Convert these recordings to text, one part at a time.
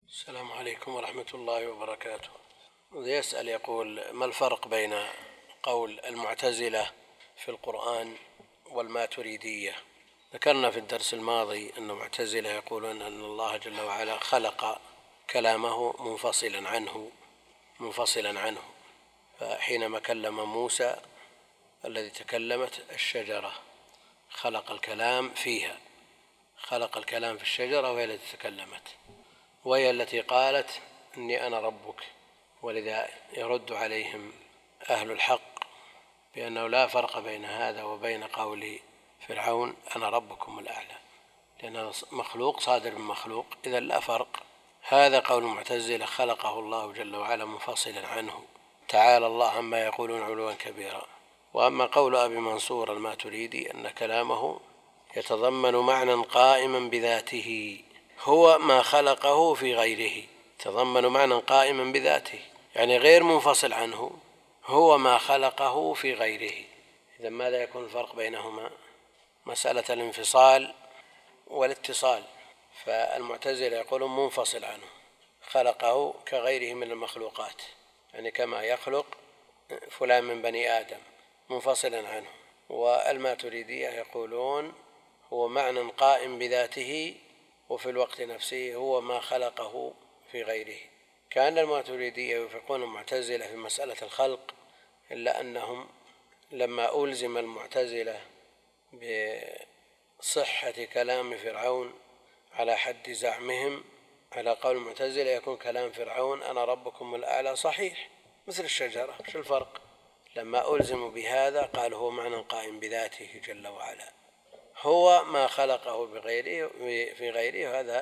السلام عليكم ورحمة الله وبركاته. يسأل يقول: ما الفرق بين قول المعتزلة في القرآن والماتريدية؟ ذكرنا في الدرس الماضي أن المعتزلة يقولون أن الله جل وعلا خلق كلامه منفصلا عنه، فحينما كلم موسى الذي تكلمت الشجرة خلق الكلام فيها، خلق الكلام في الشجرة وهي التي تكلمت، وهي التي قالت إني أنا ربك. ولذا يرد عليهم أهل الحق بأنه لا فرق بين هذا وبين قول فرعون أنا ربكم الأعلى، لأنه مخلوق صادر من مخلوق، إذا لا فرق. هذا قول المعتزلة خلقه الله جل وعلا منفصلا عنه، تعالى الله عما يقولون علوا كبيرا. وأما قول أبي منصور الماتريدي أن كلامه يتضمن معنى قائما بذاته، هو ما خلقه في غيره، تضمن معنى قائما بذاته يعني غير منفصل عنه، هو ما خلقه في غيره. إذا ماذا يكون الفرق بينهما؟ مسألة الانفصال والاتصال، فالمعتزلة يقولون منفصل عنه، خلقه كغيره من المخلوقات، يعني كما يخلق فلان من بني آدم منفصلا عنه. والماتريدية يقولون هو معنى قائم بذاته وفي الوقت نفسه هو ما خلقه في غيره. كان الماتريدية يوافقون المعتزلة في مسألة الخلق، إلا أنهم لما ألزم المعتزلة بصحة كلام فرعون على حد زعمهم، على قول المعتزلة يكون كلام فرعون أنا ربكم الأعلى صحيح مثل الشجرة، شو الفرق؟ لما ألزموا بهذا قال هو معنى قائم بذاته جل وعلا، هو ما خلقه بغيره في غيره. هذا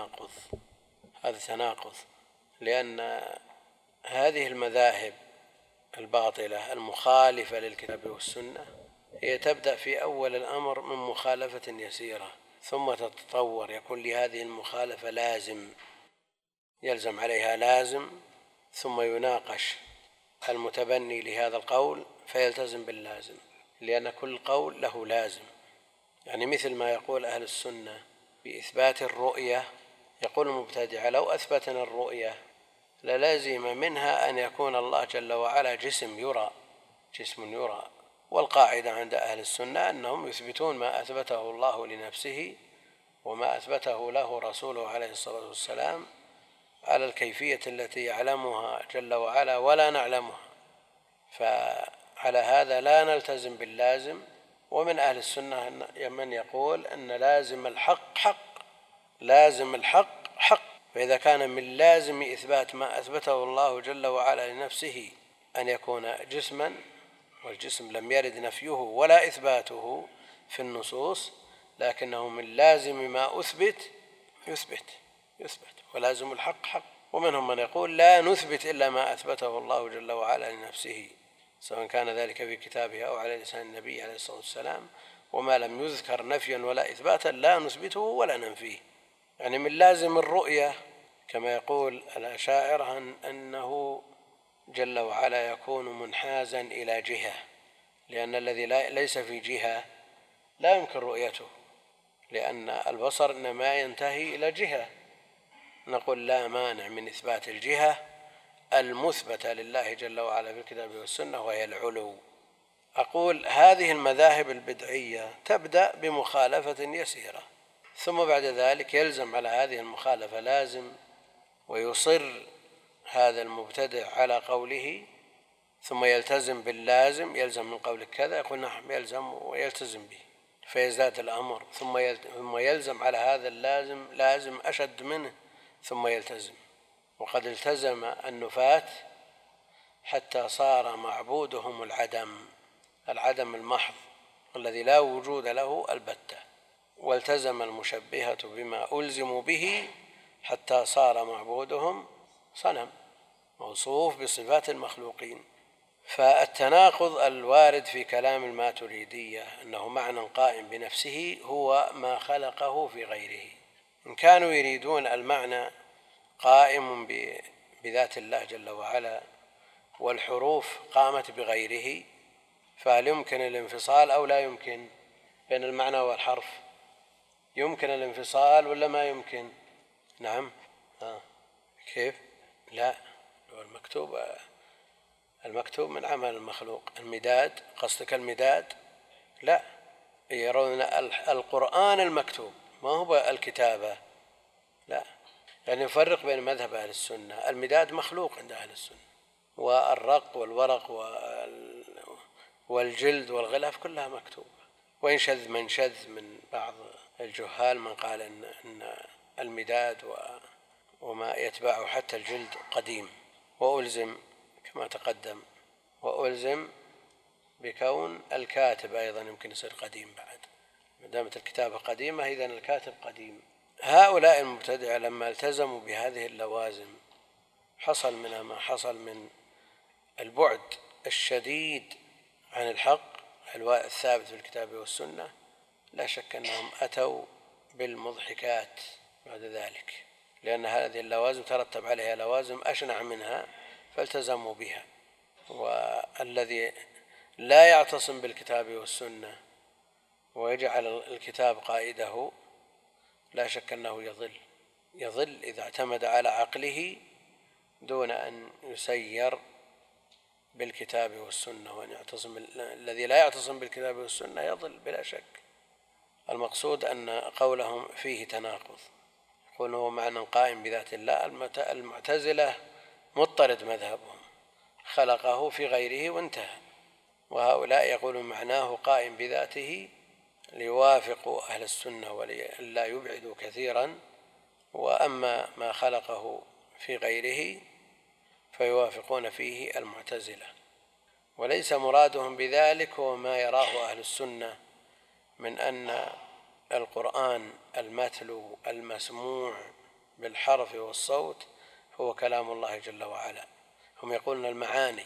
تناقض، لأن هذه المذاهب الباطلة المخالفة للكتاب والسنة هي تبدأ في أول الأمر من مخالفة يسيرة، ثم تتطور، يكون لهذه المخالفة لازم يلزم عليها لازم، ثم يناقش المتبني لهذا القول فيلتزم باللازم، لأن كل قول له لازم. يعني مثل ما يقول أهل السنة بإثبات الرؤية، يقول المبتدعة لو أثبتنا الرؤية للازم منها أن يكون الله جل وعلا جسم يرى. والقاعدة عند أهل السنة أنهم يثبتون ما أثبته الله لنفسه وما أثبته له رسوله عليه الصلاة والسلام على الكيفية التي يعلمها جل وعلا ولا نعلمها، فعلى هذا لا نلتزم باللازم. ومن أهل السنة من يقول أن لازم الحق حق، فإذا كان من لازم إثبات ما أثبته الله جل وعلا لنفسه أن يكون جسما، والجسم لم يرد نفيه ولا إثباته في النصوص، لكنه من لازم ما يثبت ولازم الحق حق. ومنهم من يقول لا نثبت إلا ما أثبته الله جل وعلا لنفسه، سواء كان ذلك في كتابه أو على لسان النبي عليه الصلاة والسلام، وما لم يذكر نفيا ولا إثباتا لا نثبته ولا ننفيه. يعني من لازم الرؤية كما يقول الأشاعرة أنه جل وعلا يكون منحازا إلى جهة، لأن الذي ليس في جهة لا يمكن رؤيته، لأن البصر إنما ينتهي إلى جهة. نقول لا مانع من إثبات الجهة المثبتة لله جل وعلا في الكتاب والسنة وهي العلو. أقول هذه المذاهب البدعية تبدأ بمخالفة يسيرة، ثم بعد ذلك يلزم على هذه المخالفة لازم، ويصر هذا المبتدع على قوله، ثم يلتزم باللازم، يلزم من قولك كذا، يقول نعم يلزم ويلتزم به، فيزداد الأمر، ثم يلزم على هذا اللازم لازم أشد منه ثم يلتزم. وقد التزم النفاة حتى صار معبودهم العدم المحض الذي لا وجود له البتة، والتزم المشبهة بما ألزموا به حتى صار معبودهم صنم موصوف بصفات المخلوقين. فالتناقض الوارد في كلام الماتريدية أنه معنى قائم بنفسه هو ما خلقه في غيره. إن كانوا يريدون المعنى قائم بذات الله جل وعلا والحروف قامت بغيره، فهل يمكن الانفصال أو لا يمكن بين المعنى والحرف؟ يمكن الانفصال ولا ما يمكن؟ نعم كيف؟ لا، المكتوب من عمل المخلوق. المداد، قصدك المداد؟ لا، يرون القرآن المكتوب ما هو الكتابة، لا. يعني نفرق بين مذهب أهل السنة، المداد مخلوق عند أهل السنة، والرق والورق والجلد والغلاف كلها مكتوبة. وإن شذ من شذ من بعض الجهال من قال إن المداد وما يتبعه حتى الجلد قديم، وألزم كما تقدم، وألزم بكون الكاتب أيضا يمكن يصير قديم بعد، ما دامت الكتابة قديمة إذن الكاتب قديم. هؤلاء المبتدعة لما التزموا بهذه اللوازم حصل منها ما حصل من البعد الشديد عن الحق الثابت في الكتاب والسنة. لا شك أنهم أتوا بالمضحكات بعد ذلك، لأن هذه اللوازم ترتب عليها لوازم أشنع منها فالتزموا بها. والذي لا يعتصم بالكتاب والسنة ويجعل الكتاب قائده لا شك أنه يضل إذا اعتمد على عقله دون أن يسير بالكتاب والسنة. وأن يعتصم الذي لا يعتصم بالكتاب والسنة يضل بلا شك. المقصود أن قولهم فيه تناقض، يقول هو معنى قائم بذات الله. المعتزلة مضطرد مذهبهم، خلقه في غيره وانتهى، وهؤلاء يقولون معناه قائم بذاته ليوافقوا أهل السنة ولا يبعدوا كثيرا، وأما ما خلقه في غيره فيوافقون فيه المعتزلة. وليس مرادهم بذلك هو ما يراه أهل السنة من أن القرآن المتلو المسموع بالحرف والصوت هو كلام الله جل وعلا. هم يقولون المعاني،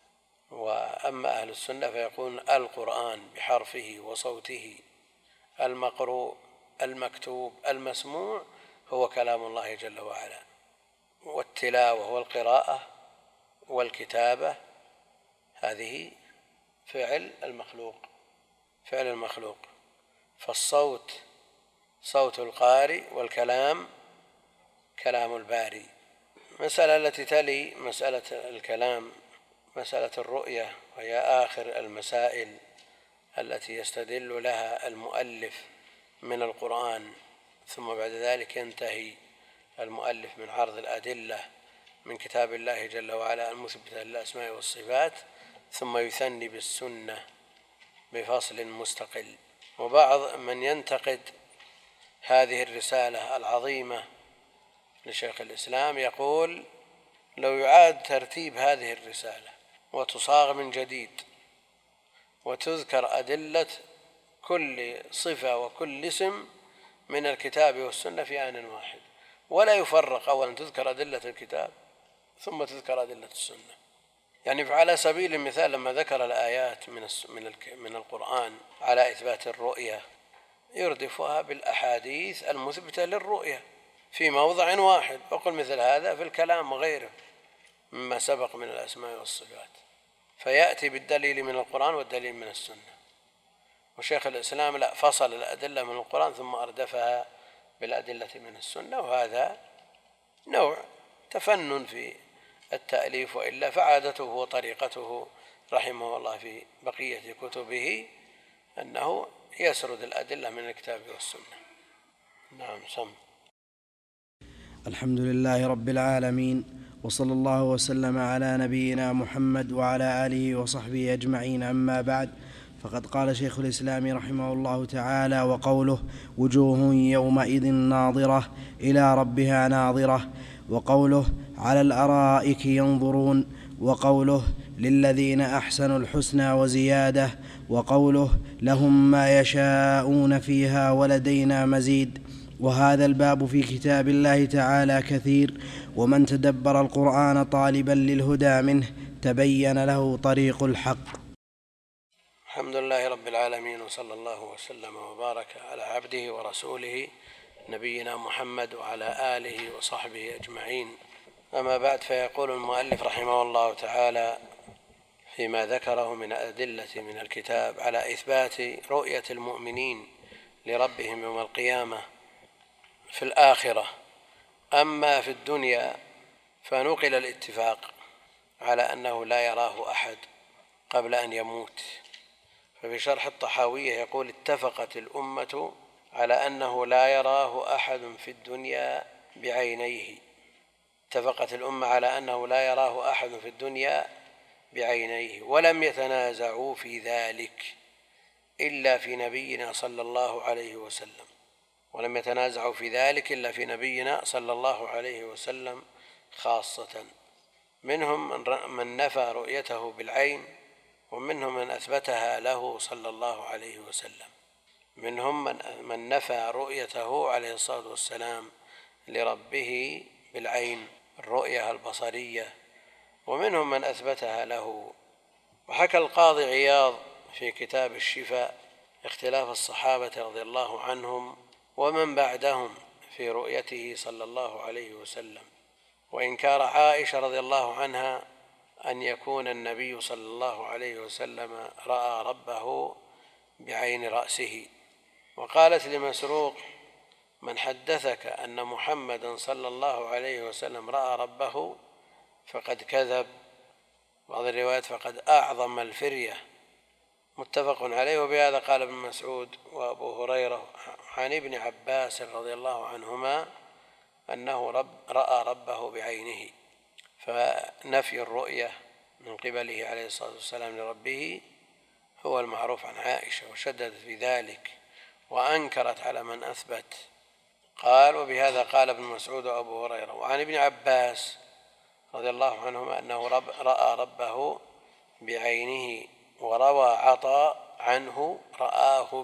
وأما أهل السنة فيقولون القرآن بحرفه وصوته المقروء المكتوب المسموع هو كلام الله جل وعلا. والتلاوة والقراءة والكتابة هذه فعل المخلوق، فالصوت صوت القارئ والكلام كلام الباري. مسألة التي تلي مسألة الكلام مسألة الرؤية، وهي آخر المسائل التي يستدل لها المؤلف من القرآن، ثم بعد ذلك ينتهي المؤلف من عرض الأدلة من كتاب الله جل وعلا المثبتة للأسماء والصفات، ثم يثني بالسنة بفصل مستقل. وبعض من ينتقد هذه الرسالة العظيمة لشيخ الإسلام يقول لو يعاد ترتيب هذه الرسالة وتصاغ من جديد وتذكر أدلة كل صفة وكل اسم من الكتاب والسنة في آن واحد، ولا يفرق، أولا تذكر أدلة الكتاب ثم تذكر أدلة السنة. يعني على سبيل المثال لما ذكر الآيات من القرآن على إثبات الرؤية يردفها بالأحاديث المثبتة للرؤية في موضع واحد، وقل مثل هذا في الكلام وغيره مما سبق من الأسماء والصفات، فيأتي بالدليل من القرآن والدليل من السنة. وشيخ الإسلام لا، فصل الأدلة من القرآن ثم أردفها بالأدلة من السنة، وهذا نوع تفنن في التأليف، وإلا فعادته وطريقته رحمه الله في بقية كتبه أنه يسرد الأدلة من الكتاب والسنة. نعم. سم. الحمد لله رب العالمين، وصلى الله وسلم على نبينا محمد وعلى آله وصحبه أجمعين. أما بعد، فقد قال شيخ الإسلام رحمه الله تعالى: وقوله وجوه يومئذ ناظرة إلى ربها ناظرة، وقوله على الأرائك ينظرون، وقوله للذين أحسنوا الحسنى وزيادة، وقوله لهم ما يشاءون فيها ولدينا مزيد. وهذا الباب في كتاب الله تعالى كثير، ومن تدبر القرآن طالبا للهدى منه تبين له طريق الحق. الحمد لله رب العالمين، وصلى الله وسلم وبارك على عبده ورسوله نبينا محمد وعلى آله وصحبه أجمعين. أما بعد، فيقول المؤلف رحمه الله تعالى فيما ذكره من أدلة من الكتاب على إثبات رؤية المؤمنين لربهم يوم القيامة في الآخرة. أما في الدنيا فنقل الاتفاق على أنه لا يراه أحد قبل أن يموت. ففي شرح الطحاوية يقول: اتفقت الأمة على أنه لا يراه أحد في الدنيا بعينيه. اتفقت الأمة على أنه لا يراه أحد في الدنيا بعينيه، ولم يتنازعوا في ذلك إلا في نبينا صلى الله عليه وسلم، ولم يتنازعوا في ذلك إلا في نبينا صلى الله عليه وسلم خاصة. منهم من نفى رؤيته بالعين، ومنهم من أثبتها له صلى الله عليه وسلم. منهم من نفى رؤيته عليه الصلاة والسلام لربه بالعين، الرؤية البصرية، ومنهم من أثبتها له. وحكى القاضي عياض في كتاب الشفاء اختلاف الصحابة رضي الله عنهم ومن بعدهم في رؤيته صلى الله عليه وسلم، وإنكار عائشة رضي الله عنها أن يكون النبي صلى الله عليه وسلم رأى ربه بعين رأسه. وقالت لمسروق: من حدثك أن محمدا صلى الله عليه وسلم رأى ربه فقد كذب. بعض الروايات فقد أعظم الفرية. متفق عليه. وبهذا قال ابن مسعود وأبو هريرة عن ابن عباس رضي الله عنهما أنه رأى ربه بعينه. فنفي الرؤية من قبله عليه الصلاة والسلام لربه هو المعروف عن عائشة، وشددت في ذلك وأنكرت على من أثبت. قال: وبهذا قال ابن مسعود وأبو هريرة. وعن ابن عباس رضي الله عنهما أنه رأى ربه بعينه. وروى عطاء عنه: رآه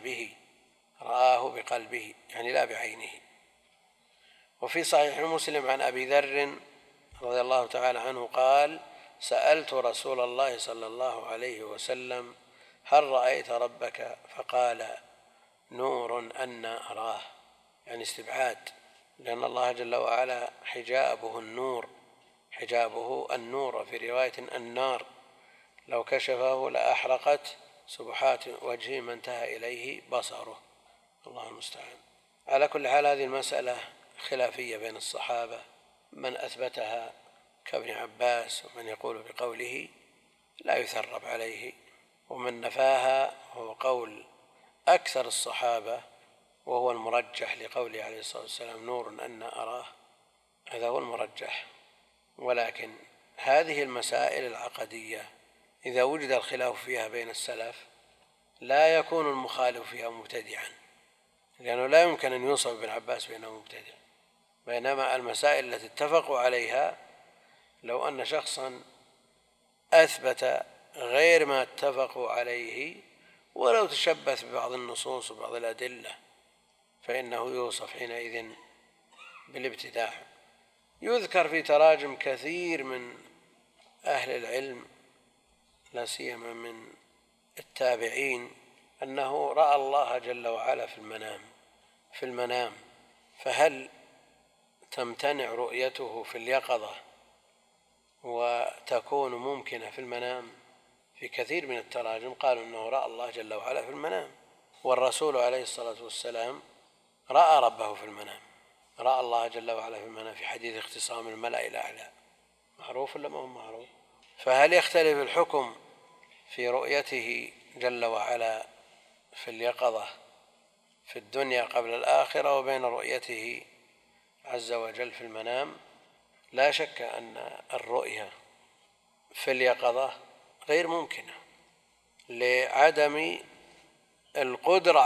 بقلبه يعني لا بعينه. وفي صحيح مسلم عن أبي ذر رضي الله تعالى عنه قال: سألت رسول الله صلى الله عليه وسلم: هل رأيت ربك؟ فقال: نور أنا أراه، يعني استبعاد، لأن الله جل وعلا حجابه النور، وفي رواية النار، لو كشفه لأحرقت سبحات وجهه ما انتهى إليه بصره. الله المستعان. على كل حال هذه المسألة خلافية بين الصحابة، من أثبتها كابن عباس، ومن يقول بقوله لا يثرب عليه، ومن نفاها هو قول أكثر الصحابة، وهو المرجح لقوله عليه الصلاة والسلام: نور أنا أراه، هذا هو المرجح. ولكن هذه المسائل العقدية إذا وجد الخلاف فيها بين السلف لا يكون المخالف فيها مبتدعا، لأنه لا يمكن أن ينصب ابن عباس بأنه مبتدع. بينما المسائل التي اتفقوا عليها لو أن شخصا أثبت غير ما اتفقوا عليه ولو تشبث ببعض النصوص وبعض الأدلة فإنه يوصف حينئذ بالابتداع. يذكر في تراجم كثير من أهل العلم لا سيما من التابعين أنه رأى الله جل وعلا في المنام. فهل تمتنع رؤيته في اليقظة وتكون ممكنة في المنام؟ في كثير من التراجم قالوا أنه رأى الله جل وعلا في المنام، والرسول عليه الصلاة والسلام رأى ربه في المنام، رأى الله جل وعلا في المنام في حديث اختصام الملأ الأعلى. معروف ولا ما هو معروف؟ فهل يختلف الحكم في رؤيته جل وعلا في اليقظة في الدنيا قبل الآخرة وبين رؤيته عز وجل في المنام؟ لا شك أن الرؤية في اليقظة غير ممكنة لعدم القدرة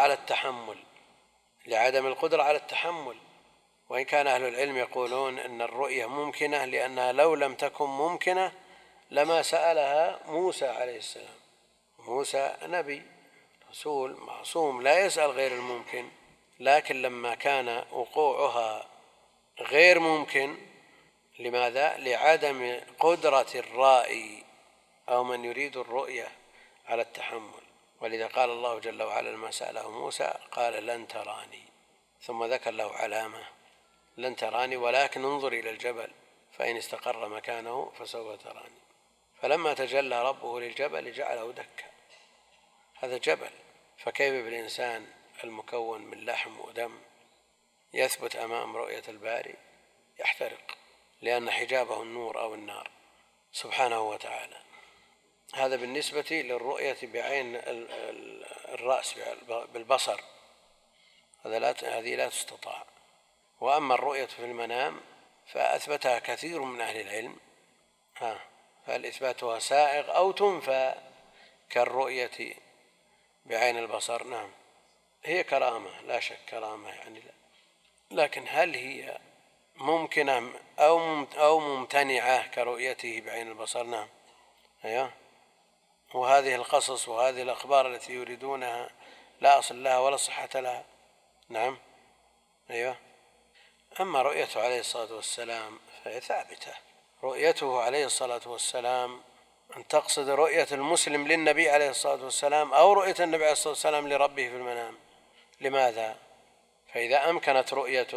على التحمل، وإن كان أهل العلم يقولون أن الرؤية ممكنة لأنها لو لم تكن ممكنة لما سألها موسى عليه السلام. موسى نبي رسول معصوم لا يسأل غير الممكن، لكن لما كان وقوعها غير ممكن، لماذا؟ لعدم قدرة الرائي أو من يريد الرؤية على التحمل. ولذا قال الله جل وعلا لما سأله موسى قال: لن تراني، ثم ذكر له علامة: لن تراني ولكن انظر إلى الجبل فإن استقر مكانه فسوف تراني. فلما تجلى ربه للجبل جعله دكا، هذا جبل، فكيف بالإنسان المكون من لحم ودم يثبت أمام رؤية الباري؟ يحترق. لأن حجابه النور أو النار سبحانه وتعالى. هذا بالنسبة للرؤية بعين الرأس بالبصر، هذه لا تستطاع. وأما الرؤية في المنام فأثبتها كثير من أهل العلم، فهل إثباتها سائغ أو تنفى كالرؤية بعين البصر؟ نعم، هي كرامة لا شك، كرامة يعني لا. لكن هل هي ممكنة أو ممتنعة كرؤيته بعين البصر؟ نعم. أيوه. وهذه القصص وهذه الأخبار التي يريدونها لا أصل لها ولا صحة لها. نعم. أيوه. أما رؤيته عليه الصلاة والسلام فهي ثابتة. رؤيته عليه الصلاة والسلام أن تقصد رؤية المسلم للنبي عليه الصلاة والسلام أو رؤية النبي عليه الصلاة والسلام لربه في المنام. لماذا؟ فإذا أمكنت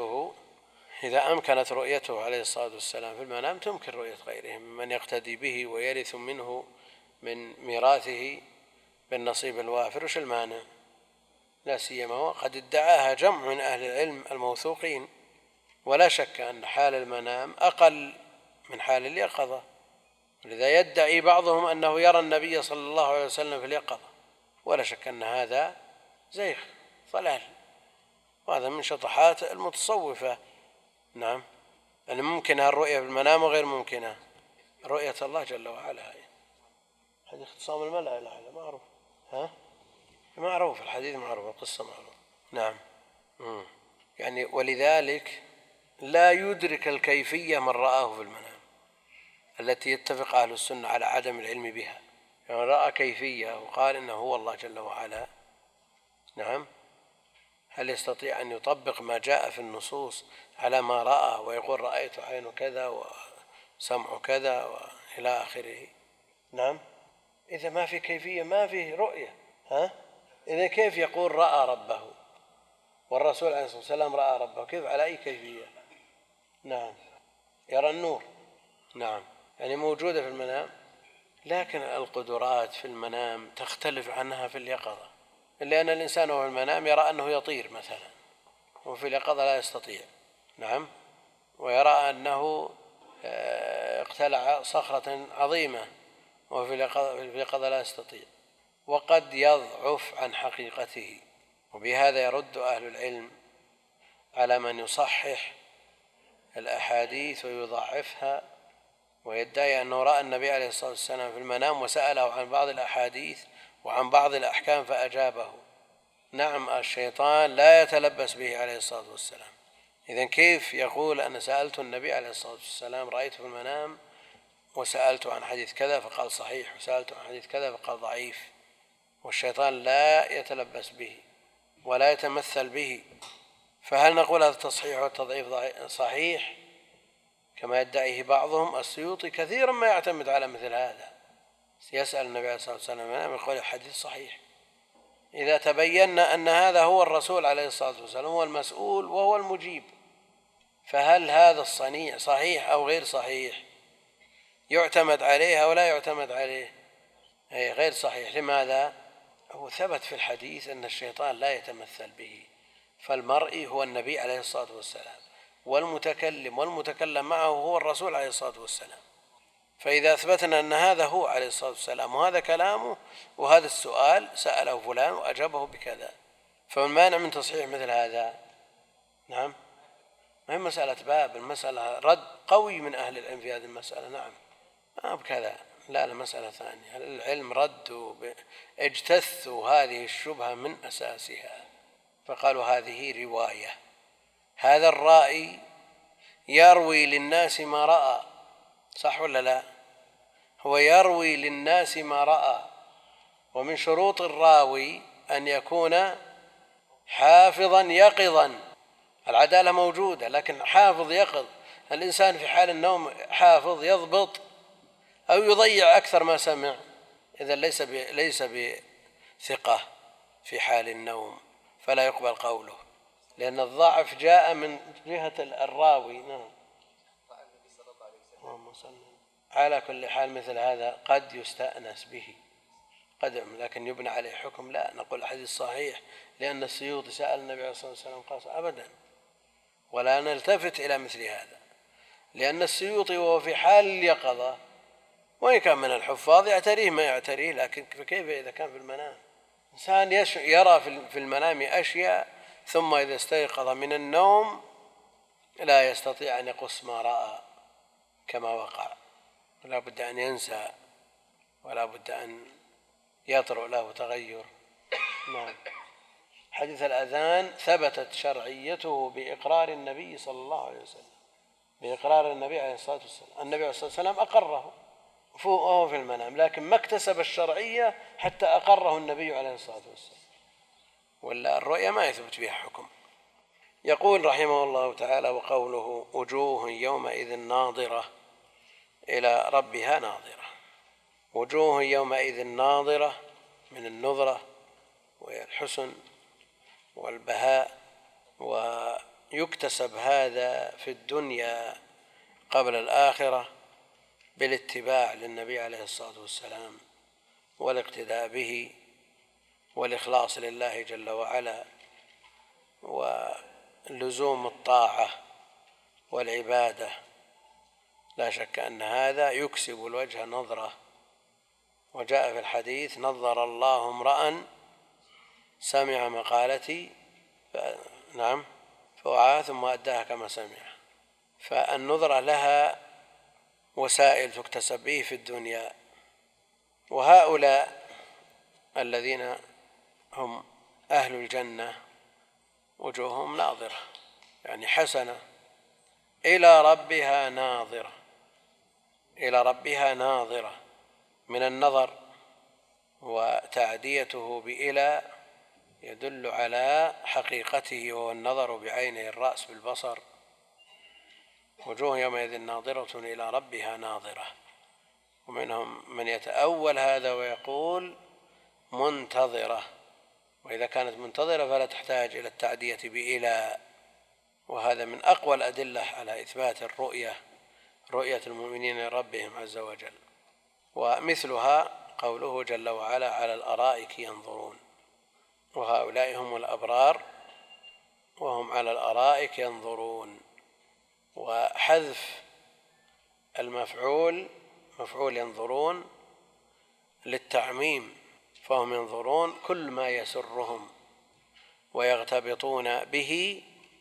رؤيته عليه الصلاة والسلام في المنام تمكن رؤية غيره من يقتدي به ويرث منه من ميراثه بالنصيب الوافر. وش المانع؟ لا سيما وقد ادعاها جمع من أهل العلم الموثوقين. ولا شك أن حال المنام أقل من حال اليقظة، لذا يدعي بعضهم أنه يرى النبي صلى الله عليه وسلم في اليقظة، ولا شك أن هذا زيغ ضلال، وهذا من شطحات المتصوفة. نعم. يعني ممكنة الرؤية في المنام وغير ممكنة رؤية الله جل وعلا. هذا اختصام الملأ الأعلى معروف، معروف الحديث، معروف القصة، معروف. نعم. يعني ولذلك لا يدرك الكيفية من رآه في المنام التي يتفق أهل السنة على عدم العلم بها. يعني رأى كيفية وقال إنه هو الله جل وعلا، نعم، هل يستطيع أن يطبق ما جاء في النصوص على ما رأى ويقول رأيت عين كذا وسمع كذا وإلى آخره؟ نعم. إذا ما في كيفية ما فيه رؤية، إذا كيف يقول رأى ربه والرسول عليه الصلاة والسلام رأى ربه؟ كيف على أي كيفية؟ نعم. يرى النور، نعم، يعني موجودة في المنام، لكن القدرات في المنام تختلف عنها في اليقظة، لأن الإنسان وهو في المنام يرى أنه يطير مثلا، وفي اليقظة لا يستطيع. نعم. ويرى أنه اقتلع صخرة عظيمة، وفي اليقظة لا يستطيع، وقد يضعف عن حقيقته. وبهذا يرد أهل العلم على من يصحح الأحاديث ويضعفها ويدعي أنه رأى النبي عليه الصلاة والسلام في المنام وسأله عن بعض الأحاديث وعن بعض الأحكام فأجابه. نعم، الشيطان لا يتلبس به عليه الصلاة والسلام. إذن كيف يقول أنا سألت النبي عليه الصلاة والسلام رأيت في المنام وسألت عن حديث كذا فقال صحيح، وسألت عن حديث كذا فقال ضعيف، والشيطان لا يتلبس به ولا يتمثل به؟ فهل نقول هذا التصحيح والتضعيف صحيح كما يدعيه بعضهم؟ السيوطي كثيرا ما يعتمد على مثل هذا، يسأل النبي عليه الصلاة والسلام يقول الحديث صحيح. إذا تبينا أن هذا هو الرسول عليه الصلاة والسلام هو المسؤول وهو المجيب، فهل هذا الصنيع صحيح أو غير صحيح؟ يعتمد عليه أو لا يعتمد عليه؟ أي غير صحيح. لماذا؟ هو ثبت في الحديث أن الشيطان لا يتمثل به، فالمرئي هو النبي عليه الصلاة والسلام، والمتكلم والمتكلم معه هو الرسول عليه الصلاة والسلام. فإذا أثبتنا أن هذا هو عليه الصلاة والسلام وهذا كلامه وهذا السؤال سأله فلان وأجابه بكذا، فمن مانع من تصحيح مثل هذا؟ نعم. ما هي مسألة باب، المسألة رد قوي من أهل العلم في هذه المسألة. نعم، ما بكذا، لا، مسألة ثانية. العلم ردوا اجتثوا هذه الشبهة من أساسها، فقالوا هذه رواية، هذا الرائي يروي للناس ما رأى، صح ولا لا؟ هو يروي للناس ما رأى، ومن شروط الراوي أن يكون حافظا يقظا. العدالة موجودة لكن حافظ يقظ. الإنسان في حال النوم حافظ يضبط أو يضيع أكثر ما سمع، إذا ليس بثقة في حال النوم فلا يقبل قوله، لأن الضعف جاء من جهة الراوي. نعم. على كل حال مثل هذا قد يستأنس به قدم، لكن يبنى عليه حكم لا، نقول الحديث صحيح لأن السيوطي سأل النبي عليه الصلاة والسلام قال أبدا، ولا نلتفت إلى مثل هذا. لأن السيوطي وهو في حال اليقظة وإن كان من الحفاظ يعتريه ما يعتريه، لكن فكيف إذا كان في المنام؟ إنسان يرى في المنام أشياء ثم إذا استيقظ من النوم لا يستطيع أن يقص ما رأى كما وقع، ولا بد أن ينسى ولا بد أن يطرأ له تغير. نعم. حديث الأذان ثبتت شرعيته بإقرار النبي صلى الله عليه وسلم، بإقرار النبي عليه الصلاة والسلام. النبي عليه الصلاة والسلام أقره وهو في المنام، لكن ما اكتسب الشرعية حتى أقره النبي عليه الصلاة والسلام، ولا الرؤيا ما يثبت فيها حكم. يقول رحمه الله تعالى: وقوله وجوه يومئذ ناظرة إلى ربها ناظرة. وجوه يومئذ ناظرة من النظرة وهي الحسن والبهاء، ويكتسب هذا في الدنيا قبل الآخرة بالاتباع للنبي عليه الصلاة والسلام والاقتداء به والإخلاص لله جل وعلا ولزوم الطاعة والعبادة. لا شك أن هذا يكسب الوجه نظرة، وجاء في الحديث: نظر الله امرأ سمع مقالتي نعم فوعاها ثم أداها كما سمع. فالنظرة لها وسائل تكتسب به في الدنيا. وهؤلاء الذين هم أهل الجنة وجوههم ناظرة، يعني حسنة، إلى ربها ناظرة، إلى ربها ناظرة من النظر، وتعديته بإلى يدل على حقيقته وهو النظر بعينه الرأس بالبصر. وجوه يومئذ ناظرة إلى ربها ناظرة. ومنهم من يتأول هذا ويقول منتظرة، وإذا كانت منتظرة فلا تحتاج إلى التعدية بإلى. وهذا من أقوى الأدلة على إثبات الرؤية، رؤية المؤمنين لربهم عز وجل. ومثلها قوله جل وعلا: على الأرائك ينظرون. وهؤلاء هم الأبرار وهم على الأرائك ينظرون. وحذف المفعول، مفعول ينظرون، للتعميم، فهم ينظرون كل ما يسرهم ويغتبطون به،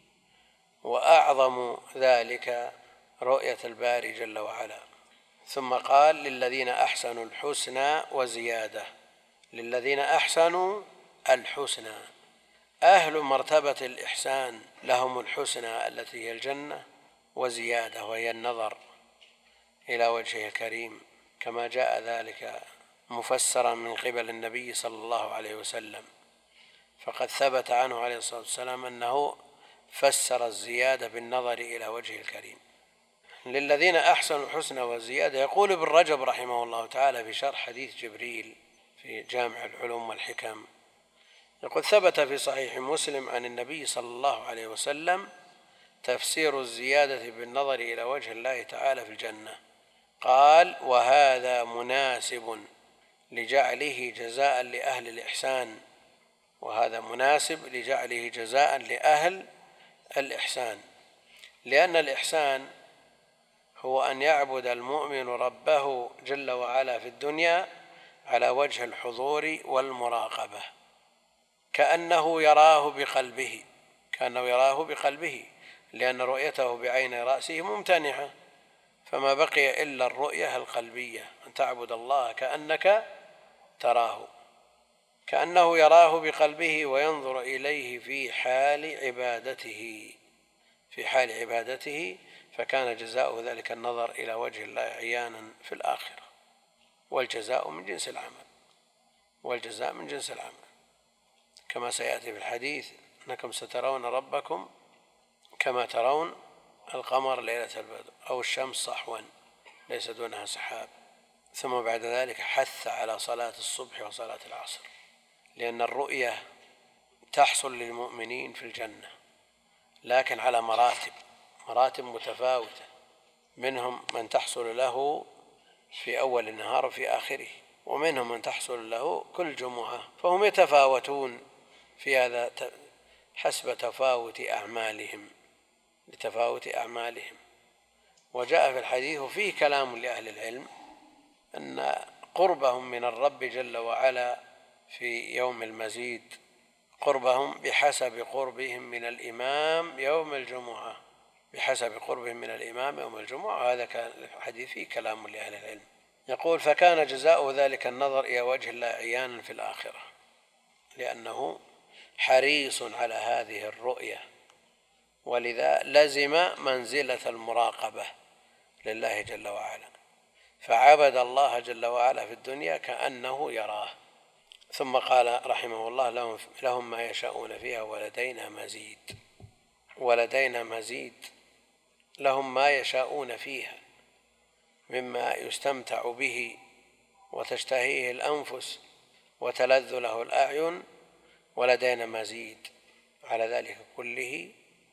وأعظم ذلك رؤية الباري جل وعلا. ثم قال: للذين أحسنوا الحسنى وزيادة. للذين أحسنوا الحسنى، أهل مرتبة الإحسان لهم الحسنى التي هي الجنة، وزيادة وهي النظر إلى وجهه الكريم، كما جاء ذلك مفسرا من قبل النبي صلى الله عليه وسلم. فقد ثبت عنه عليه الصلاة والسلام أنه فسر الزيادة بالنظر إلى وجهه الكريم. للذين أحسنوا الحسنى والزيادة. يقول ابن رجب رحمه الله تعالى في شرح حديث جبريل في جامع العلوم والحكم، يقول: ثبت في صحيح مسلم عن النبي صلى الله عليه وسلم تفسير الزيادة بالنظر إلى وجه الله تعالى في الجنة. قال: وهذا مناسب لجعله جزاء لأهل الإحسان. وهذا مناسب لجعله جزاء لأهل الإحسان، لأن الإحسان هو أن يعبد المؤمن ربه جل وعلا في الدنيا على وجه الحضور والمراقبة، كأنه يراه بقلبه، كأنه يراه بقلبه، لأن رؤيته بعين رأسه ممتنعة، فما بقي إلا الرؤية القلبية، أن تعبد الله كأنك تراه، كأنه يراه بقلبه وينظر إليه في حال عبادته، في حال عبادته، فكان جزاء ذلك النظر إلى وجه الله عيانا في الآخرة. والجزاء من جنس العمل، والجزاء من جنس العمل، كما سيأتي في الحديث: أنكم سترون ربكم كما ترون القمر ليلة البدر أو الشمس صحوا ليس دونها سحاب. ثم بعد ذلك حث على صلاة الصبح وصلاة العصر، لأن الرؤية تحصل للمؤمنين في الجنة، لكن على مراتب متفاوتة. منهم من تحصل له في أول النهار وفي آخره، ومنهم من تحصل له كل جمعة، فهم يتفاوتون في هذا حسب تفاوت أعمالهم، لتفاوت أعمالهم. وجاء في الحديث فيه كلام لأهل العلم أن قربهم من الرب جل وعلا في يوم المزيد قربهم بحسب قربهم من الإمام يوم الجمعة، بحسب قربهم من الإمام يوم الجمعة. وهذا كان الحديث فيه كلام لأهل العلم. يقول: فكان جزاء ذلك النظر إلى وجه الله عيانا في الآخرة، لأنه حريص على هذه الرؤية، ولذا لزم منزلة المراقبة لله جل وعلا، فعبد الله جل وعلا في الدنيا كأنه يراه. ثم قال رحمه الله: لهم ما يشاءون فيها ولدينا مزيد. ولدينا مزيد، لهم ما يشاءون فيها مما يستمتع به وتشتهيه الأنفس وتلذ له الأعين، ولدينا مزيد على ذلك كله.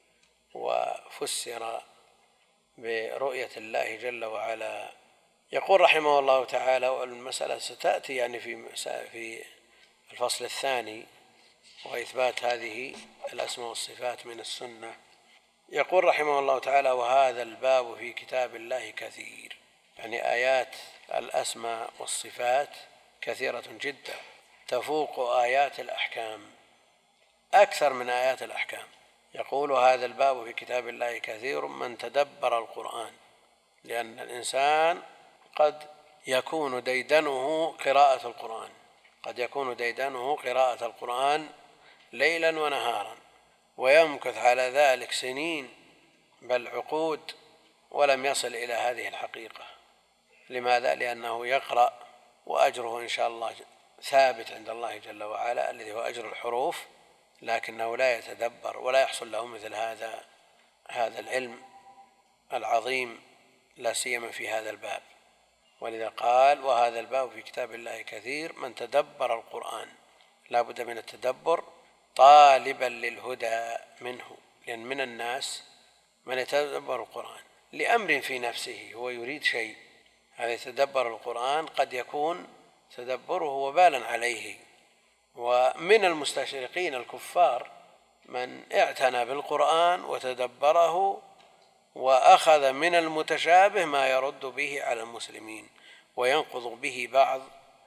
وفسر برؤية الله جل وعلا. يقول رحمه الله تعالى، والمسألة ستأتي يعني في الفصل الثاني، وإثبات هذه الأسماء والصفات من السنة. يقول رحمه الله تعالى: وهذا الباب في كتاب الله كثير، يعني آيات الأسماء والصفات كثيرة جدا، تفوق آيات الأحكام، أكثر من آيات الأحكام. يقول: وهذا الباب في كتاب الله كثير من تدبر القرآن، لأن الإنسان قد يكون ديدنه قراءة القرآن، قد يكون ديدنه قراءة القرآن ليلا ونهارا، ويمكث على ذلك سنين بل عقود ولم يصل إلى هذه الحقيقة. لماذا؟ لأنه يقرأ وأجره إن شاء الله ثابت عند الله جل وعلا الذي هو أجر الحروف، لكنه لا يتدبر ولا يحصل له مثل هذا العلم العظيم، لا سيما في هذا الباب. ولذا قال: وهذا الباب في كتاب الله كثير من تدبر القرآن. لا بد من التدبر طالبا للهدى منه، لأن من الناس من يتدبر القرآن لأمر في نفسه، هو يريد شيء، هذا يتدبر القرآن قد يكون تدبره وبالا عليه. ومن المستشرقين الكفار من اعتنى بالقرآن وتدبره وأخذ من المتشابه ما يرد به على المسلمين وينقض به بعض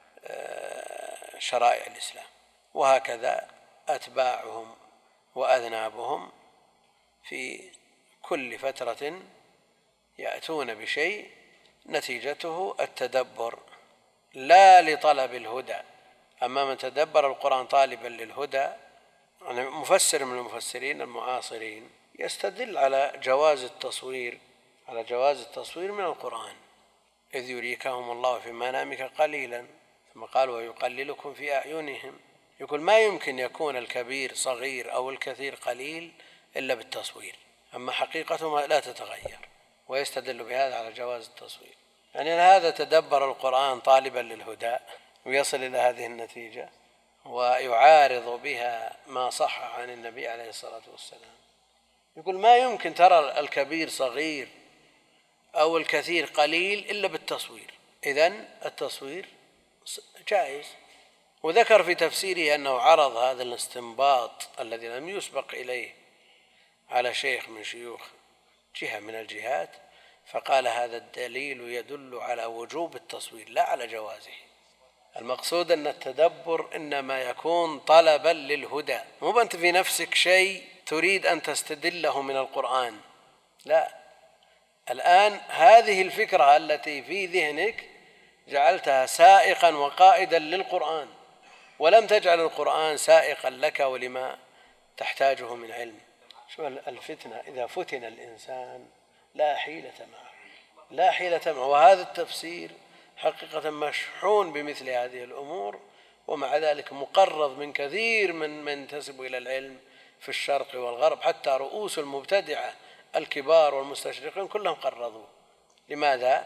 شرائع الإسلام. وهكذا أتباعهم وأذنابهم في كل فترة يأتون بشيء نتيجته التدبر لا لطلب الهدى. أما من تدبر القرآن طالبا للهدى، يعني مفسر من المفسرين المعاصرين يستدل على جواز التصوير من القرآن، إذ يريكهم الله في منامك قليلا، ثم قال: ويقللكم في أعينهم. يقول ما يمكن يكون الكبير صغير أو الكثير قليل إلا بالتصوير، أما حقيقته لا تتغير، ويستدل بهذا على جواز التصوير. يعني هذا تدبر القرآن طالبا للهدى ويصل إلى هذه النتيجة، ويعارض بها ما صح عن النبي عليه الصلاة والسلام. يقول ما يمكن ترى الكبير صغير أو الكثير قليل إلا بالتصوير، إذن التصوير جائز. وذكر في تفسيره أنه عرض هذا الاستنباط الذي لم يسبق إليه على شيخ من شيوخ جهة من الجهات، فقال: هذا الدليل يدل على وجوب التصوير لا على جوازه. المقصود أن التدبر إنما يكون طلبا للهدى، مو أنت في نفسك شيء تريد أن تستدله من القرآن، لا. الآن هذه الفكرة التي في ذهنك جعلتها سائقا وقائدا للقرآن، ولم تجعل القرآن سائقا لك ولما تحتاجه من علم. شو الفتنة؟ إذا فتن الإنسان لا حيلة معه. وهذا التفسير حقيقة مشحون بمثل هذه الأمور، ومع ذلك مقرض من كثير من ينتسب إلى العلم في الشرق والغرب، حتى رؤوس المبتدعة الكبار والمستشرقين كلهم قرضوا. لماذا؟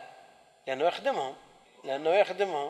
لأنه يخدمهم.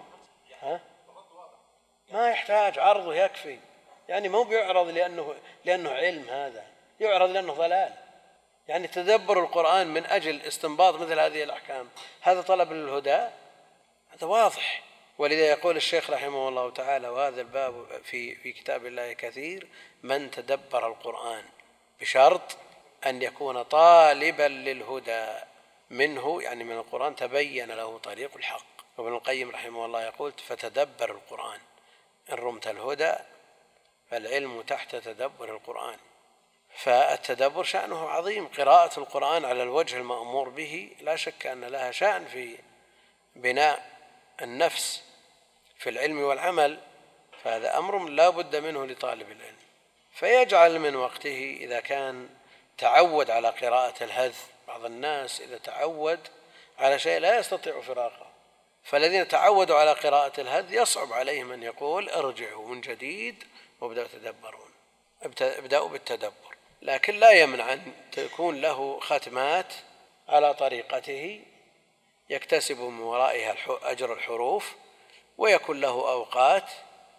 ما يحتاج عرضه، يكفي. يعني مو بيعرض لأنه علم، هذا يعرض لأنه ضلال. يعني تدبر القرآن من أجل استنباط مثل هذه الأحكام هذا طلب للهدى، هذا واضح. ولذا يقول الشيخ رحمه الله تعالى: وهذا الباب في كتاب الله كثير من تدبر القرآن، بشرط أن يكون طالبا للهدى. منه يعني من القرآن تبين له طريق الحق. وابن القيم رحمه الله يقول فتدبر القرآن إن رمت الهدى فالعلم تحت تدبر القرآن. فالتدبر شأنه عظيم. قراءة القرآن على الوجه المأمور به لا شك أن لها شأن في بناء النفس في العلم والعمل، فهذا أمر لا بد منه لطالب العلم. فيجعل من وقته إذا كان تعود على قراءة الهذ. بعض الناس إذا تعود على شيء لا يستطيع فراقه، فالذين تعودوا على قراءة الهذ يصعب عليهم أن يقول ارجعوا من جديد وابدأوا تدبرون، ابدأوا بالتدبر. لكن لا يمنع أن تكون له ختمات على طريقته يكتسب من ورائها أجر الحروف، ويكون له أوقات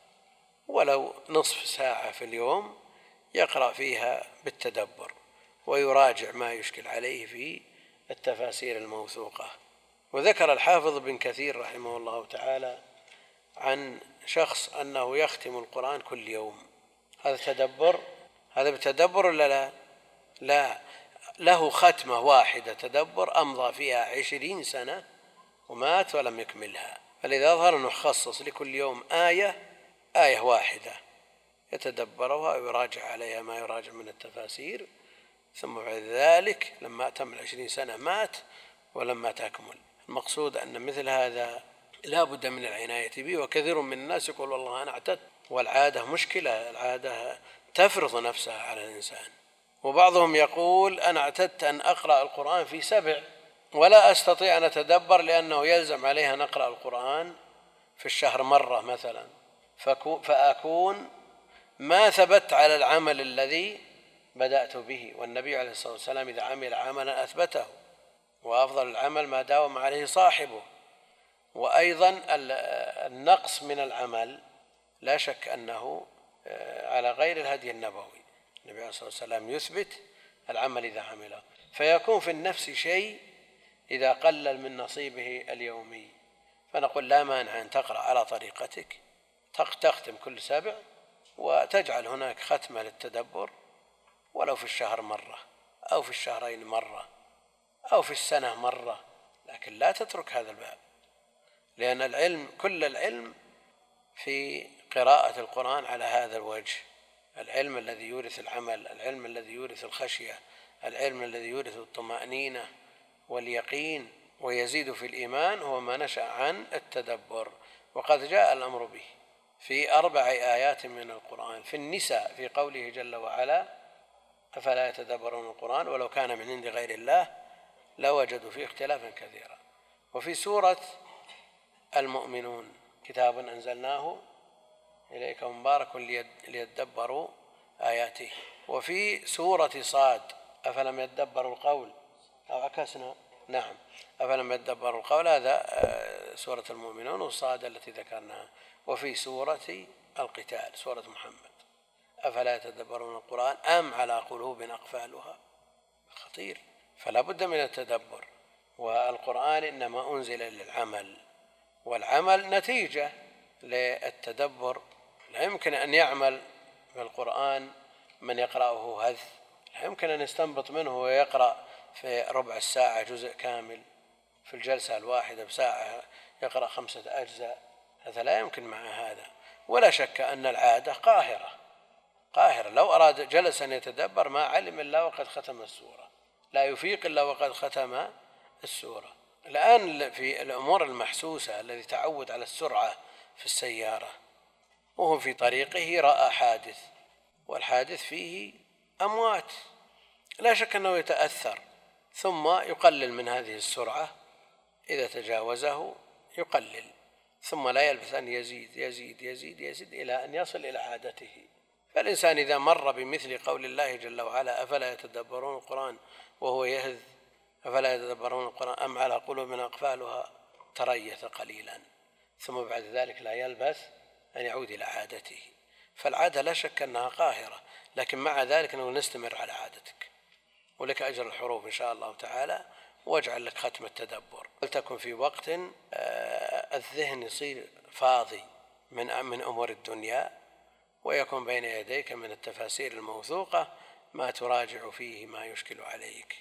ولو نصف ساعة في اليوم يقرأ فيها بالتدبر ويراجع ما يشكل عليه في التفاسير الموثوقة. وذكر الحافظ بن كثير رحمه الله تعالى عن شخص أنه يختم القرآن كل يوم. هذا تدبر؟ هذا بتدبر ولا لا؟ لا، له ختمة واحدة تدبر أمضى فيها 20 سنة ومات ولم يكملها. فلذا ظهر أنه خصص لكل يوم آية واحدة يتدبرها ويراجع عليها ما يراجع من التفاسير، ثم بعد ذلك لما تم 20 سنة مات ولما تكمل. المقصود أن مثل هذا لا بد من العناية به. وكثير من الناس يقول والله أنا اعتدت، والعادة مشكلة، العادة تفرض نفسها على الإنسان. وبعضهم يقول أنا اعتدت أن أقرأ القرآن في 7 ولا أستطيع أن أتدبر لأنه يلزم عليها أن أقرأ القرآن في الشهر مرة مثلا، فأكون ما ثبت على العمل الذي بدأت به. والنبي عليه الصلاة والسلام إذا عمل عملا أثبته، وأفضل العمل ما داوم عليه صاحبه. وأيضا النقص من العمل لا شك أنه على غير الهدي النبوي. النبي عليه الصلاة والسلام يثبت العمل إذا عمله، فيكون في النفس شيء إذا قلل من نصيبه اليومي. فنقول لا مانع أن تقرأ على طريقتك، تختم كل 7 وتجعل هناك ختمة للتدبر ولو في الشهر مرة أو في الشهرين مرة أو في السنة مرة، لكن لا تترك هذا الباب، لأن العلم كل العلم في قراءة القرآن على هذا الوجه. العلم الذي يورث العمل، العلم الذي يورث الخشية، العلم الذي يورث الطمأنينة واليقين ويزيد في الإيمان هو ما نشأ عن التدبر. وقد جاء الأمر به في 4 آيات من القرآن. في النساء في قوله جل وعلا أفلا يتدبرون القرآن ولو كان من عند غير الله لوجدوا فيه اختلافا كثيرا. وفي سورة المؤمنون كتاب أنزلناه إليك مبارك ليدبروا آياته. وفي سورة صاد أفلم يدبروا القول أو عكسنا، نعم أفلم يدبروا القول، هذا سورة المؤمنون وصاد التي ذكرناها. وفي سورة القتال سورة محمد أفلا يتدبرون القرآن أم على قلوب أقفالها. خطير، فلا بد من التدبر. والقرآن إنما أنزل للعمل، والعمل نتيجة للتدبر. لا يمكن أن يعمل بالقرآن من يقرأه هذ، لا يمكن أن يستنبط منه ويقرأ في ربع ساعة جزء كامل، في الجلسة الواحدة بساعة يقرأ 5 أجزاء، هذا لا يمكن مع هذا. ولا شك أن العادة قاهرة، لو أراد جلس أن يتدبر ما علم إلا وقد ختم السورة، لا يفيق إلا وقد ختم السورة. الآن في الأمور المحسوسة الذي تعود على السرعة في السيارة وهو في طريقه رأى حادث، والحادث فيه أموات، لا شك أنه يتأثر، ثم يقلل من هذه السرعة، إذا تجاوزه يقلل، ثم لا يلبث أن يزيد يزيد يزيد يزيد إلى أن يصل إلى عادته. فالإنسان إذا مر بمثل قول الله جل وعلا أفلا يتدبرون القرآن وهو يهذ أفلا يتدبرون القرآن أم على قلوب أقفالها تريث قليلا، ثم بعد ذلك لا يلبث أن يعود إلى عادته. فالعادة لا شك أنها قاهرة، لكن مع ذلك أنه نستمر على عادتك، ولك أجر الحروف إن شاء الله تعالى، واجعل لك ختم التدبر. ولتكن في وقت الذهن يصير فاضي من أمور الدنيا، ويكون بين يديك من التفاسير الموثوقة ما تراجع فيه ما يشكل عليك.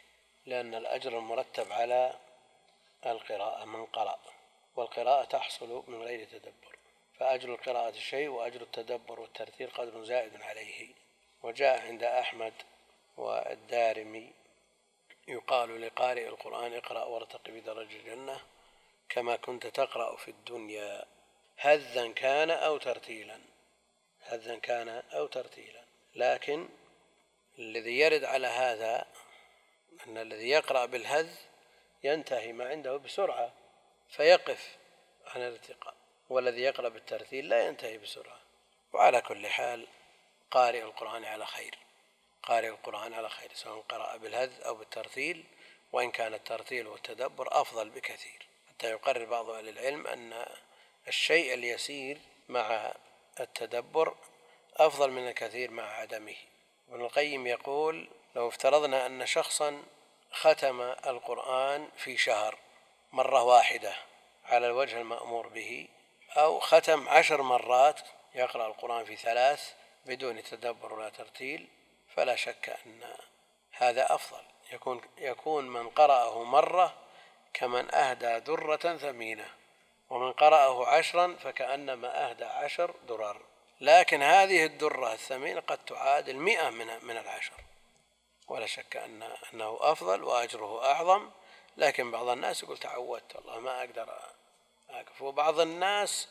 لأن الأجر المرتب على القراءة من قرأ، والقراءة تحصل من غير تدبر، فأجر القراءة شيء وأجر التدبر والترتيل قدر زائد عليه. وجاء عند أحمد والدارمي يقال لقارئ القرآن اقرأ وارتق بدرج الجنة كما كنت تقرأ في الدنيا هذا كان أو ترتيلا، هذا كان أو ترتيلا. لكن الذي يرد على هذا أن الذي يقرأ بالهذ ينتهي ما عنده بسرعة فيقف عن الارتقاء، والذي يقرأ بالترتيل لا ينتهي بسرعة. وعلى كل حال قارئ القرآن على خير، قارئ القرآن على خير سواء قرأ بالهذ أو بالترتيل، وإن كان الترتيل والتدبر أفضل بكثير، حتى يقرر بعض أهل العلم أن الشيء اليسير مع التدبر أفضل من الكثير مع عدمه. ابن القيم يقول لو افترضنا أن شخصا ختم القرآن في شهر مرة واحدة على الوجه المأمور به، أو ختم 10 مرات يقرأ القرآن في 3 بدون تدبر ولا ترتيل، فلا شك أن هذا أفضل، يكون من قرأه مرة كمن أهدى درة ثمينة، ومن قرأه 10 فكأنما أهدى 10 درر. لكن هذه الدرة الثمينة قد تعادل 100 من 10، ولا شك أنه أفضل وأجره أعظم. لكن بعض الناس يقول تعودت والله ما أقدر أقف، وبعض الناس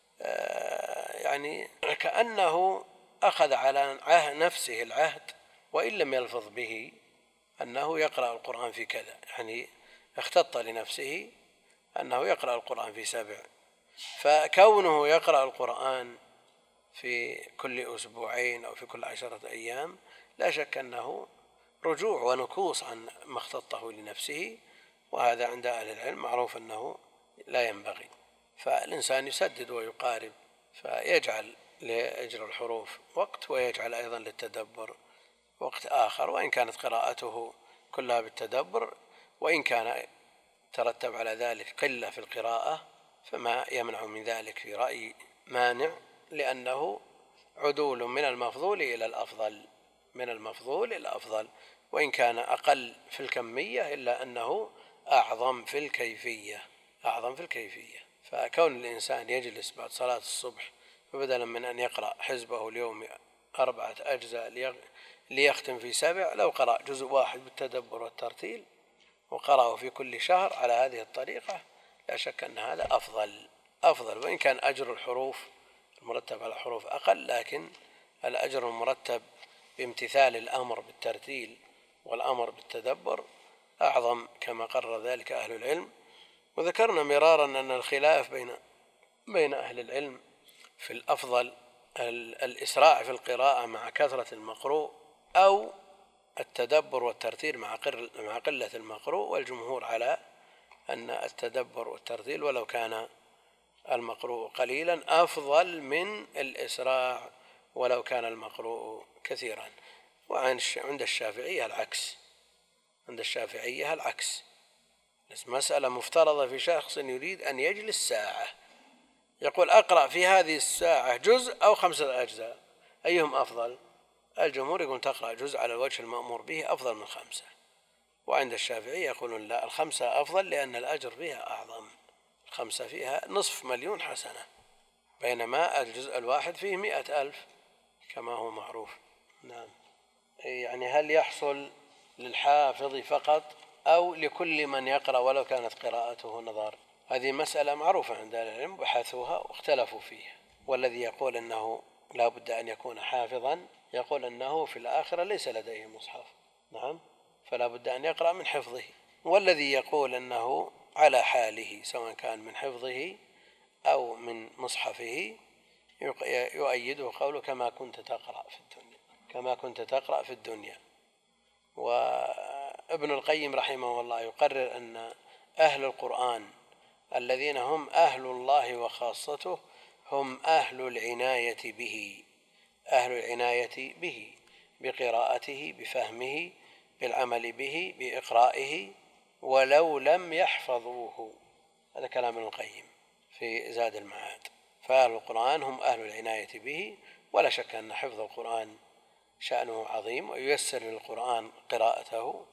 يعني كأنه أخذ على نفسه العهد وإن لم يلفظ به أنه يقرأ القرآن في كذا، يعني اختط لنفسه أنه يقرأ القرآن في 7، فكونه يقرأ القرآن في كل أسبوعين أو في كل 10 أيام لا شك أنه رجوع ونكوص عن ما اختطه لنفسه، وهذا عند أهل العلم معروف أنه لا ينبغي. فالإنسان يسدد ويقارب، فيجعل لأجر الحروف وقت ويجعل أيضا للتدبر وقت آخر، وإن كانت قراءته كلها بالتدبر، وإن كان ترتب على ذلك قلة في القراءة فما يمنع من ذلك في رأي مانع، لأنه عدول من المفضول إلى الأفضل، من المفضول إلى الأفضل، وإن كان أقل في الكمية إلا أنه أعظم في الكيفية، أعظم في الكيفية. فكون الإنسان يجلس بعد صلاة الصبح فبدلا من أن يقرأ حزبه اليوم 4 أجزاء ليختم في 7، لو قرأ جزء واحد بالتدبر والترتيل وقرأه في كل شهر على هذه الطريقة لا شك أن هذا أفضل، وإن كان أجر الحروف المرتب على الحروف أقل، لكن الأجر المرتب بامتثال الأمر بالترتيل والأمر بالتدبر أعظم كما قرر ذلك أهل العلم. وذكرنا مرارا أن الخلاف بين أهل العلم في الأفضل الإسراع في القراءة مع كثرة المقروء أو التدبر والترتيل مع قلة المقروء، والجمهور على أن التدبر والترتيل ولو كان المقروء قليلا أفضل من الإسراع ولو كان المقروء كثيرا. وعند الشافعية العكس، عند الشافعية العكس، مسألة مفترضة في شخص يريد أن يجلس ساعة يقول أقرأ في هذه الساعة جزء أو 5 أجزاء أيهم أفضل؟ الجمهور يقول تقرأ جزء على الوجه المأمور به أفضل من 5، وعند الشافعية يقولون لا، 5 أفضل لأن الأجر فيها أعظم، 5 فيها 500,000 حسنة، بينما الجزء الواحد فيه 100,000 كما هو معروف. نعم. يعني هل يحصل للحافظ فقط أو لكل من يقرأ ولو كانت قراءته نظر؟ هذه مسألة معروفة عند أهل العلم بحثوها واختلفوا فيها، والذي يقول أنه لا بد أن يكون حافظا يقول أنه في الآخرة ليس لديه مصحف، نعم، فلا بد أن يقرأ من حفظه، والذي يقول أنه على حاله سواء كان من حفظه أو من مصحفه يؤيده قوله كما كنت تقرأ في الدنيا، كما كنت تقرأ في الدنيا. وابن القيم رحمه الله يقرر أن أهل القرآن الذين هم أهل الله وخاصته هم أهل العناية به، أهل العناية به بقراءته بفهمه بالعمل به بإقرائه ولو لم يحفظوه. هذا كلام ابن القيم في زاد المعاد. فأهل القرآن هم أهل العناية به، ولا شك أن حفظ القرآن شأنه عظيم، وييسر للقرآن قراءته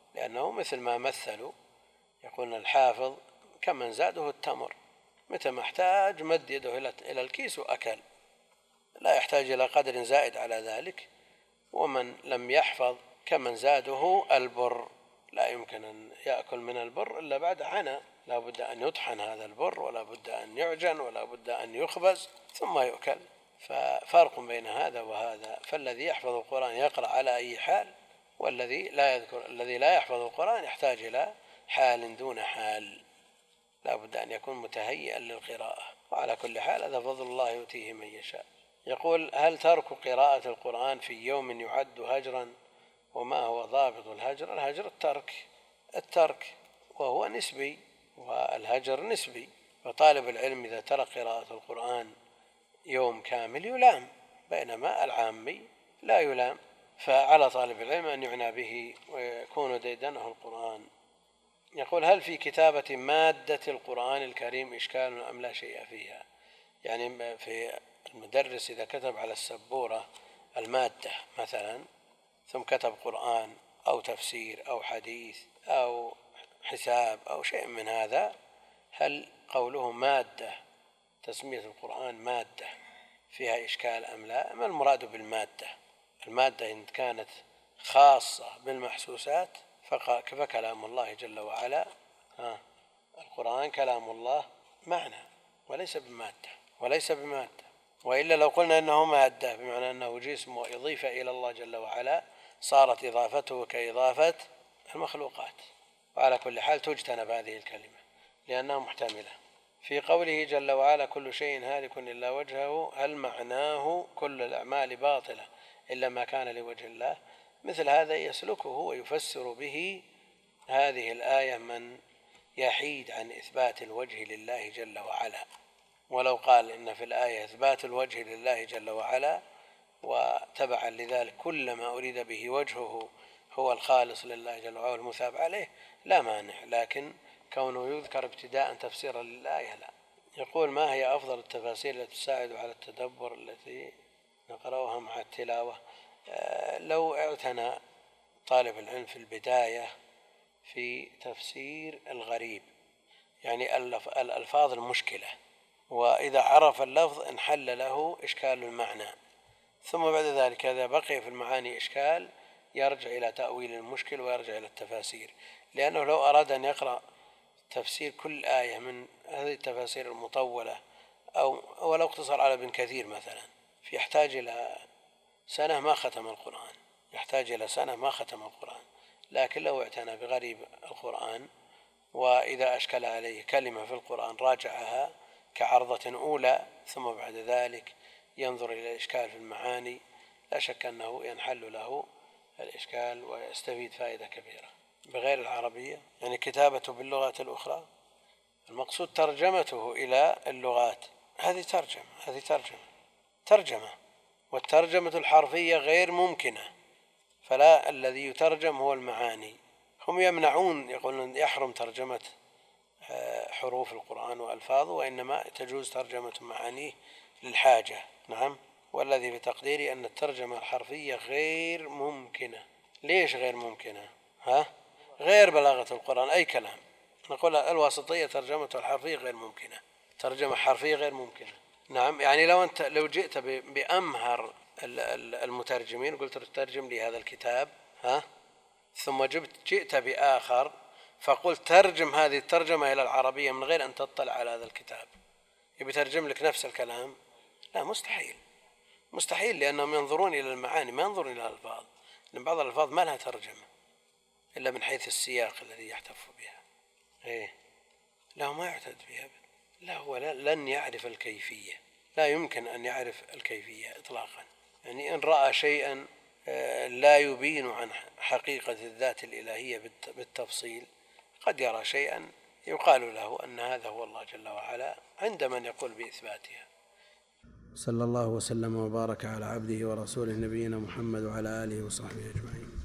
لأنه مثل ما مثلوا يقولون الحافظ كمن زاده التمر، متى ما احتاج مد يده إلى الكيس وأكل، لا يحتاج إلى قدر زائد على ذلك. ومن لم يحفظ كمن زاده البر، لا يمكن أن يأكل من البر إلا بعد عناء، لا بد أن يطحن هذا البر، ولا بد أن يعجن، ولا بد أن يخبز ثم يؤكل. ففرق بين هذا وهذا. فالذي يحفظ القرآن يقرأ على أي حال، والذي لا يحفظ القرآن يحتاج إلى حال دون حال، لا بد أن يكون متهيئا للقراءة. وعلى كل حال هذا فضل الله يؤتيه من يشاء. يقول: هل ترك قراءة القرآن في يوم يعد هجرا؟ وما هو ضابط الهجر؟ الهجر الترك وهو نسبي، والهجر نسبي. فطالب العلم إذا ترك قراءة القرآن يوم كامل يلام، بينما العامي لا يلام. فعلى طالب العلم أن يعنى به ويكون ديدنه القرآن. يقول: هل في كتابة مادة القرآن الكريم إشكال أم لا شيء فيها؟ يعني في المدرس إذا كتب على السبورة المادة مثلا، ثم كتب قرآن أو تفسير أو حديث أو حساب أو شيء من هذا، هل قوله مادة، تسمية القرآن مادة، فيها إشكال أم لا؟ ما المراد بالمادة؟ المادة إن كانت خاصة بالمحسوسات فكلام الله جل وعلا، القرآن كلام الله معنى وليس بمادة. وإلا لو قلنا أنه مادة بمعنى أنه جسم وإضيف إلى الله جل وعلا، صارت إضافته كإضافة المخلوقات. وعلى كل حال تجتنب هذه الكلمة لأنها محتملة. في قوله جل وعلا: كل شيء هالك إلا وجهه، هل معناه كل الأعمال باطلة إلا ما كان لوجه الله؟ مثل هذا يسلكه ويفسر به هذه الآية من يحيد عن إثبات الوجه لله جل وعلا. ولو قال إن في الآية إثبات الوجه لله جل وعلا، وتبعا لذلك كل ما أريد به وجهه هو الخالص لله جل وعلا المثاب عليه، لا مانع، لكن كونه يذكر ابتداء تفسيرا للآية لا. يقول: ما هي أفضل التفاسير التي تساعد على التدبر التي نقرأها مع التلاوة؟ لو اعتنى طالب العلم في البداية في تفسير الغريب، يعني الألفاظ المشكلة، وإذا عرف اللفظ انحل له إشكال المعنى، ثم بعد ذلك إذا بقي في المعاني إشكال يرجع إلى تأويل المشكل ويرجع إلى التفاسير. لأنه لو أراد أن يقرأ تفسير كل آية من هذه التفاسير المطولة ولو اقتصر على ابن كثير مثلا، يحتاج إلى سنة ما ختم القرآن. لكن لو اعتنى بغريب القرآن، وإذا أشكل عليه كلمة في القرآن راجعها كعرضة أولى، ثم بعد ذلك ينظر إلى الإشكال في المعاني، لا شك أنه ينحل له الإشكال ويستفيد فائدة كبيرة. بغير العربية يعني كتابته باللغات الأخرى، المقصود ترجمته إلى اللغات، هذه ترجمة، والترجمة الحرفية غير ممكنة، فلا الذي يترجم هو المعاني. هم يمنعون، يقولون يحرم ترجمة حروف القرآن وألفاظه، وإنما تجوز ترجمة معانيه للحاجة. نعم. والذي بتقديري أن الترجمة الحرفية غير ممكنة. ليش غير ممكنة؟ غير بلاغة القرآن أي كلام. نقول الواسطية ترجمة الحرفية غير ممكنة، ترجمة حرفية غير ممكنة. نعم. يعني لو جئت بأمهر المترجمين قلت ترجم لي هذا الكتاب، ثم جئت بآخر فقلت ترجم هذه الترجمة إلى العربية من غير أن تطلع على هذا الكتاب، يبي ترجم لك نفس الكلام؟ لا، مستحيل، لأنهم ينظرون إلى المعاني ما ينظرون إلى الألفاظ، لأن بعض الألفاظ ما لها ترجمة إلا من حيث السياق الذي يحتف بها. لا، ما يعتد بها. لا، هو لن يعرف الكيفية، لا يمكن أن يعرف الكيفية إطلاقا. يعني إن رأى شيئا لا يبين عن حقيقة الذات الإلهية بالتفصيل، قد يرى شيئا يقال له أن هذا هو الله جل وعلا عند من يقول بإثباتها. صلى الله وسلم وبارك على عبده ورسوله نبينا محمد وعلى آله وصحبه أجمعين.